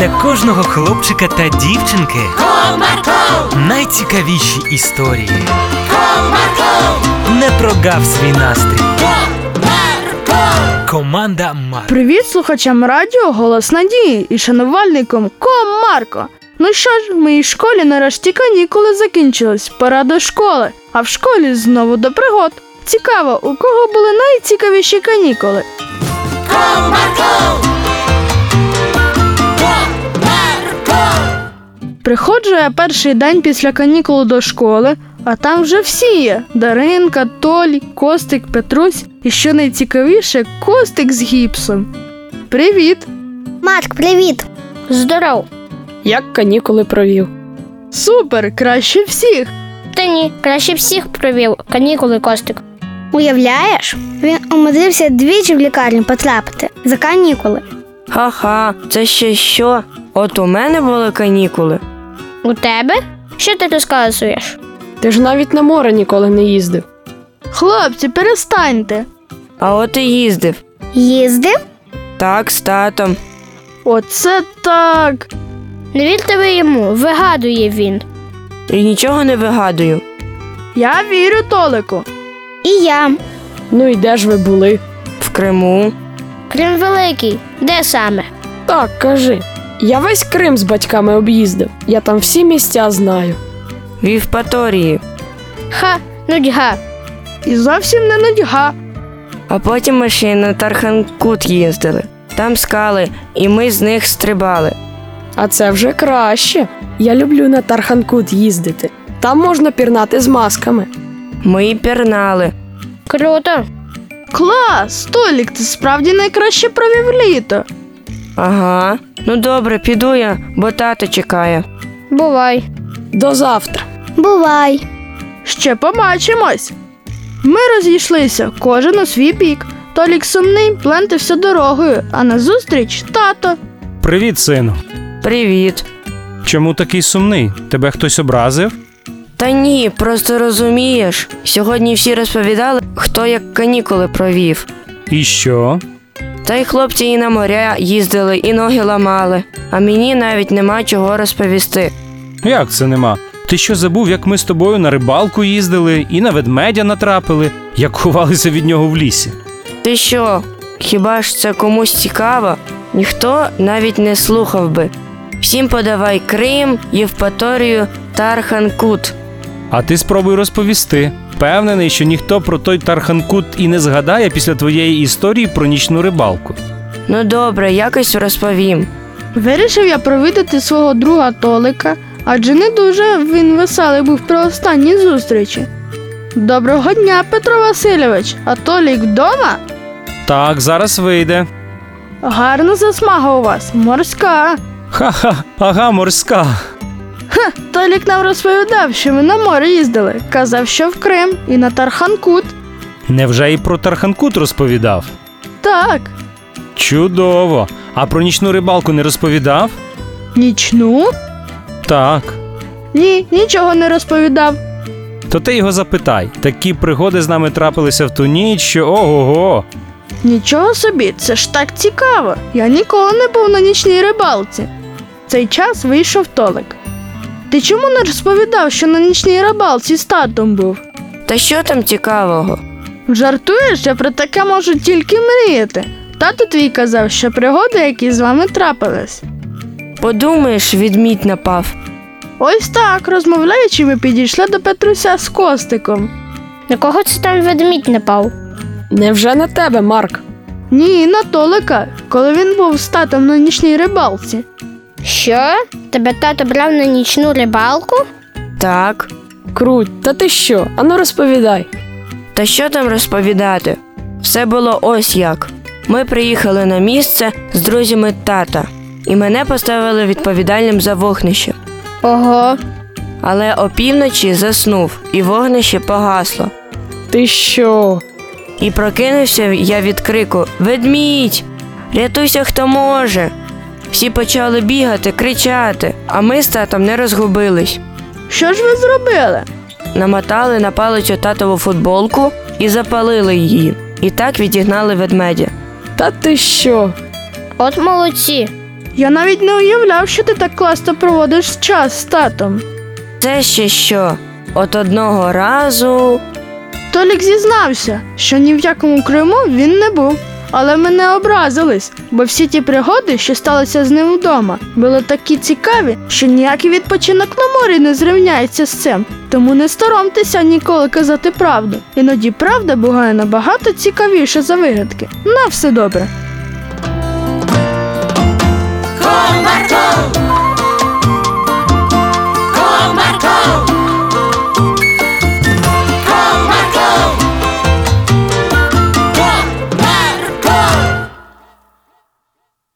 Для кожного хлопчика та дівчинки Комарко! Найцікавіші історії. Комарко! Не прогав свій настрій. Комарко! Команда Марко. Привіт слухачам радіо «Голос Надії» і шанувальникам Комарко. Ну що ж, в моїй школі нарешті канікули закінчились, пора до школи, а в школі знову до пригод. Цікаво, у кого були найцікавіші канікули? Комарко! Приходжу я перший день після канікул до школи, а там вже всі є. Даринка, Толік, Костик, Петрусь і, що найцікавіше, Костик з гіпсом. Привіт! Марк, привіт! Здоров! Як канікули провів? Супер, краще всіх! Та ні, краще всіх провів канікули Костик. Уявляєш? Він умудрився двічі в лікарню потрапити за канікули. Ха-ха, це ще що? От у мене були канікули. У тебе? Що ти розказуєш? Ти ж навіть на море ніколи не їздив. Хлопці, перестаньте! А от і їздив. Їздив? Так, з татом. Оце так! Не вірте ви йому, вигадує він. І нічого не вигадую. Я вірю Толику. І я. Ну і де ж ви були? В Криму. Крим Великий. Де саме? Так, кажи. Я весь Крим з батьками об'їздив. Я там всі місця знаю. В Євпаторії. Ха, нудьга. І зовсім не нудьга. А потім ми ще й на Тархан-Кут їздили. Там скали, і ми з них стрибали. А це вже краще. Я люблю на Тархан-Кут їздити. Там можна пірнати з масками. Ми і пірнали. Круто. Клас! Толік, ти справді найкраще провів літо. Ага. Ну добре, піду я, бо тато чекає. Бувай. До завтра. Бувай. Ще побачимось. Ми розійшлися, кожен у свій бік. Толік сумний плентався дорогою, а назустріч тато. Привіт, сину. Привіт. Чому такий сумний? Тебе хтось образив? Та ні, просто розумієш, сьогодні всі розповідали, хто як канікули провів. І що? Та й хлопці і на моря їздили, і ноги ламали, а мені навіть нема чого розповісти. Як це нема? Ти що забув, як ми з тобою на рибалку їздили і на ведмедя натрапили, як ховалися від нього в лісі? Ти що, хіба ж це комусь цікаво? Ніхто навіть не слухав би. Всім подавай Крим, Євпаторію, Тархан-Кут. А ти спробуй розповісти. Впевнений, що ніхто про той Тархан-Кут і не згадає після твоєї історії про нічну рибалку. Ну добре, якось розповім. Вирішив я провідати свого друга Толика, адже не дуже він веселий був при останній зустрічі. Доброго дня, Петро Васильович, а Толік вдома? Так, зараз вийде. Гарна засмага у вас, морська. Ха-ха, ага, морська. Толік нам розповідав, що ми на море їздили. Казав, що в Крим і на Тархан-Кут. Невже і про Тархан-Кут розповідав? Так. Чудово. А про нічну рибалку не розповідав? Нічну? Так. Ні, нічого не розповідав. То ти його запитай. Такі пригоди з нами трапилися в ту ніч, що ого-го. Нічого собі, це ж так цікаво. Я ніколи не був на нічній рибалці. В цей час вийшов Толик. Ти чому не розповідав, що на нічній рибалці з татом був? Та що там цікавого? Жартуєш, я про таке можу тільки мріяти. Тато твій казав, що пригоди, які з вами трапились. Подумаєш, відмідь напав. Ось так, розмовляючи, ми підійшли до Петруся з Костиком. На кого це там ведмідь напав? Невже на тебе, Марк? Ні, на Толика, коли він був з татом на нічній рибалці. Що? Тебе тато брав на нічну рибалку? Так. Круть, та ти що? Ану розповідай. Та що там розповідати? Все було ось як. Ми приїхали на місце з друзями тата, і мене поставили відповідальним за вогнище. Ого. Але опівночі заснув, і вогнище погасло. Ти що? І прокинувся я від крику «Ведмідь! Рятуйся, хто може!» Всі почали бігати, кричати, а ми з татом не розгубились. Що ж ви зробили? Намотали на палицю татову футболку і запалили її. І так відігнали ведмедя. Та ти що? От молодці. Я навіть не уявляв, що ти так класно проводиш час з татом. Це ще що? От одного разу. Толік зізнався, що ні в якому Криму він не був. Але ми не образились, бо всі ті пригоди, що сталися з ним вдома, були такі цікаві, що ніякий відпочинок на морі не зрівняється з цим. Тому не соромтеся ніколи казати правду. Іноді правда буває набагато цікавіша за вигадки. На все добре. Комарко!